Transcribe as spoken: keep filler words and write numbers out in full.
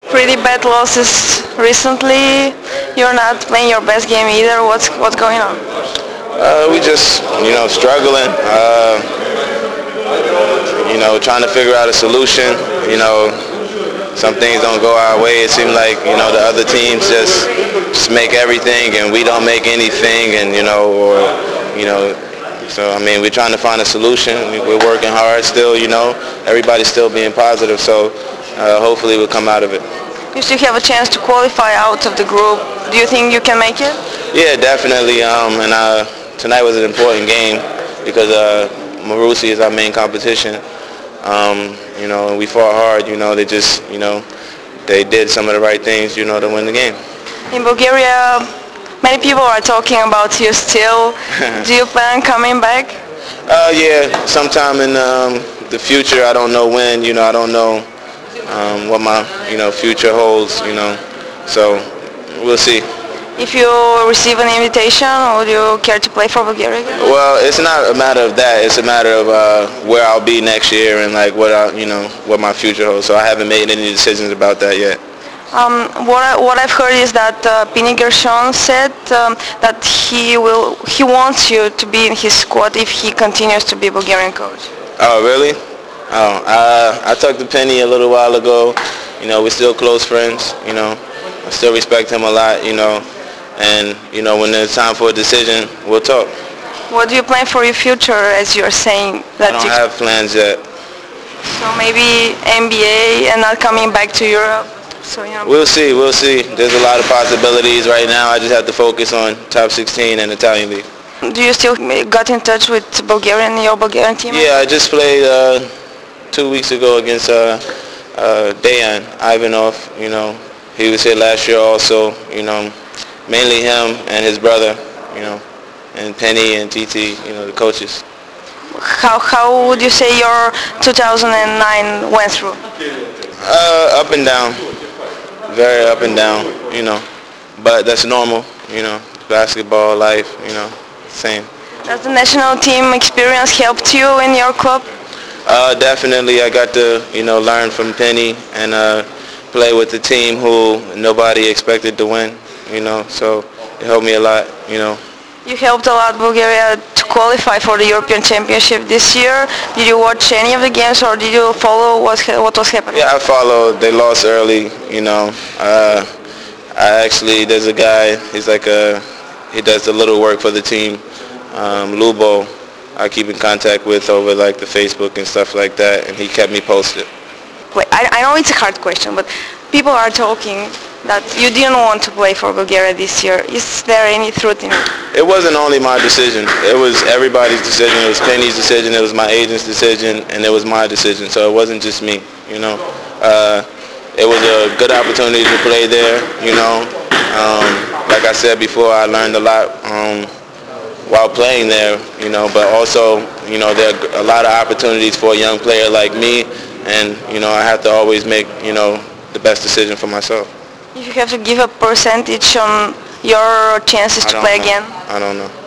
Pretty bad losses recently. You're not playing your best game either. What's what's going on? Uh, we just, you know, struggling. Uh, you know, trying to figure out a solution. You know, some things don't go our way. It seems like, you know, the other teams just just make everything and we don't make anything, and you know, or you know. So I mean, we're trying to find a solution. We're working hard still. You know, everybody's still being positive. So uh, hopefully we'll come out of it. You still have a chance to qualify out of the group. Do you think you can make it? Yeah, definitely. Um, and uh, tonight was an important game because uh, Marusi is our main competition. Um, you know, and we fought hard. You know, they just, you know, they did some of the right things, you know, to win the game. In Bulgaria, many people are talking about you still. Do you plan on coming back? Uh, yeah, sometime in um, the future. I don't know when. You know, I don't know um, what my, you know, future holds. You know, so we'll see. If you receive an invitation, would you care to play for Bulgaria again? Well, it's not a matter of that. It's a matter of uh, where I'll be next year and like what I, you know, what my future holds. So I haven't made any decisions about that yet. Um, what, I, what I've heard is that uh, Pini Gershon said um, that he will he wants you to be in his squad if he continues to be Bulgarian coach. Oh, really? Oh, uh, I talked to Penny a little while ago. You know, we're still close friends. You know, I still respect him a lot. You know, and you know, when there's time for a decision, we'll talk. What do you plan for your future, as you're saying that I don't you have plans yet. So maybe N B A and not coming back to Europe. So, you know. We'll see, we'll see. There's a lot of possibilities right now. I just have to focus on top sixteen and Italian League. Do you still got in touch with Bulgarian, your Bulgarian team? Yeah, I just played uh, two weeks ago against uh, uh, Dejan Ivanov. You know, he was here last year also. You know, mainly him and his brother. You know, and Penny and T T. You know, the coaches. How how would you say your two thousand nine went through? Uh, up and down. Very up and down, you know, but that's normal, you know, basketball, life, you know, same. Does the national team experience helped you in your club? Uh, definitely, I got to, you know, learn from Penny and uh, play with the team who nobody expected to win, you know, so it helped me a lot, you know. You helped a lot Bulgaria to qualify for the European Championship this year. Did you watch any of the games or did you follow what, what was happening? Yeah, I followed. They lost early, you know. Uh, I actually, there's a guy, he's like a, he does the little work for the team, um, Lubo. I keep in contact with over like the Facebook and stuff like that, and he kept me posted. Wait, I, I know it's a hard question, but people are talking that you didn't want to play for Bulgaria this year. Is there any truth in it? It wasn't only my decision. It was everybody's decision. It was Penny's decision. It was my agent's decision, and it was my decision. So it wasn't just me, you know. Uh, it was a good opportunity to play there, you know. Um, like I said before, I learned a lot um, while playing there, you know. But also, you know, there are a lot of opportunities for a young player like me, and, you know, I have to always make, you know, the best decision for myself. If you have to give a percentage on your chances to play know. again? I don't know.